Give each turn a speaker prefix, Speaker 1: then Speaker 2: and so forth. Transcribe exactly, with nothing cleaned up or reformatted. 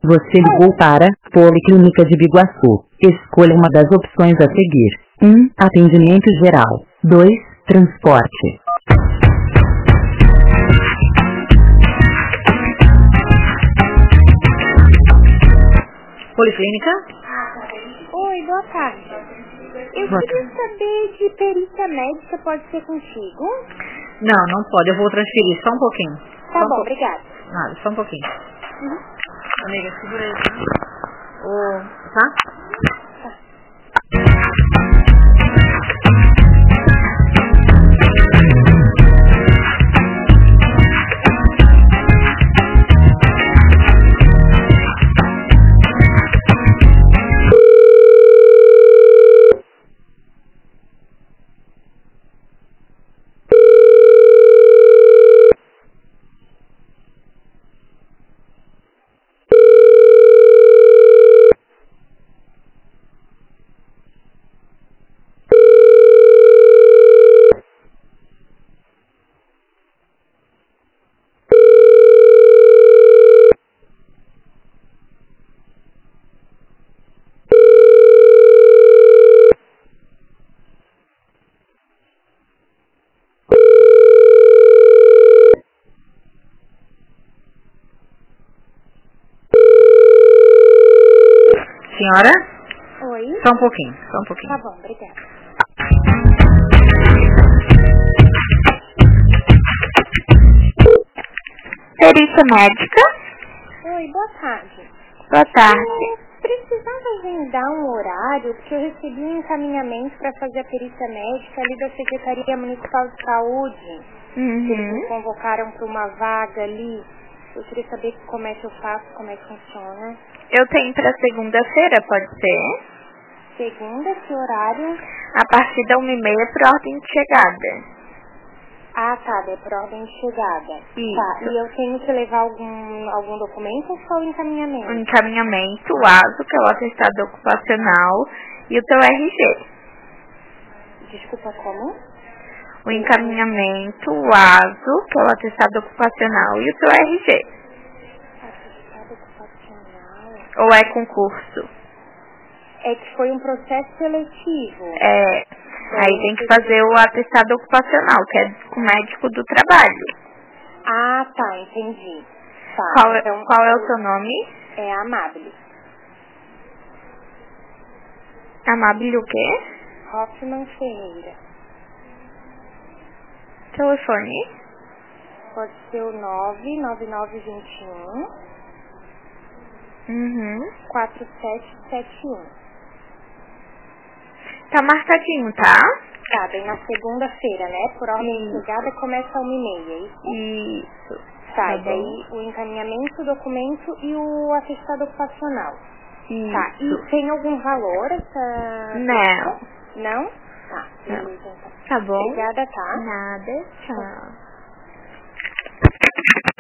Speaker 1: Você ligou para Policlínica de Biguaçu. Escolha uma das opções a seguir. um. Atendimento geral. dois. Transporte. Policlínica?
Speaker 2: Oi, boa tarde. Eu
Speaker 1: Boa
Speaker 2: queria
Speaker 1: tarde.
Speaker 2: saber de perícia médica, pode ser contigo?
Speaker 1: Não, não pode. Eu vou transferir só um pouquinho.
Speaker 2: Tá
Speaker 1: Só um
Speaker 2: bom,
Speaker 1: po-
Speaker 2: obrigada.
Speaker 1: Nada, só um pouquinho.
Speaker 2: Uhum.
Speaker 1: Amiga, segura aí, tá? O... Tá? Senhora?
Speaker 2: Oi?
Speaker 1: Só um pouquinho, só um
Speaker 2: Tá
Speaker 1: pouquinho.
Speaker 2: bom, obrigada.
Speaker 3: Perícia médica?
Speaker 2: Oi, boa tarde.
Speaker 3: Boa tarde.
Speaker 2: Eu precisava agendar um horário, porque eu recebi um encaminhamento para fazer a perícia médica ali da Secretaria Municipal de Saúde. Que eles me
Speaker 3: Uhum.
Speaker 2: convocaram para uma vaga ali. Eu queria saber como é que eu faço, como é que funciona.
Speaker 3: Eu tenho para segunda-feira, pode ser?
Speaker 2: Segunda, que horário?
Speaker 3: A partir da uma e meia por ordem de chegada.
Speaker 2: Ah, tá, é por ordem de chegada.
Speaker 3: Isso.
Speaker 2: Tá, e eu tenho que levar algum, algum documento ou só o encaminhamento?
Speaker 3: O encaminhamento, o ASO, que é o atestado ocupacional, e o teu R G.
Speaker 2: Desculpa, como?
Speaker 3: O encaminhamento, o ASO, que é o atestado ocupacional, e o teu R G.
Speaker 2: Atestado ocupacional.
Speaker 3: Ou é concurso?
Speaker 2: É que foi um processo seletivo.
Speaker 3: É, aí tem que fazer o atestado ocupacional, que é com o médico do trabalho.
Speaker 2: Ah, tá, entendi. Tá,
Speaker 3: Qual é,
Speaker 2: então
Speaker 3: qual é o seu nome?
Speaker 2: é Amable.
Speaker 3: Amabile o quê?
Speaker 2: Hoffman Ferreira.
Speaker 3: Telefone?
Speaker 2: Pode ser o nove nove nove dois um
Speaker 3: Uhum.
Speaker 2: quatro sete sete um.
Speaker 3: Tá marcadinho, tá?
Speaker 2: Tá, bem na segunda-feira, né? Por ordem de
Speaker 3: Isso.
Speaker 2: chegada começa uma e meia, é isso?
Speaker 3: Isso.
Speaker 2: Tá,
Speaker 3: Tá
Speaker 2: e
Speaker 3: bom?
Speaker 2: daí o encaminhamento, o documento e o atestado ocupacional. Tá,
Speaker 3: Isso.
Speaker 2: e tem algum valor essa...
Speaker 3: Não.
Speaker 2: Não? Tá,
Speaker 3: Não.
Speaker 2: beleza então.
Speaker 3: Tá bom?
Speaker 2: Obrigada, tá?
Speaker 3: Nada. Tchau.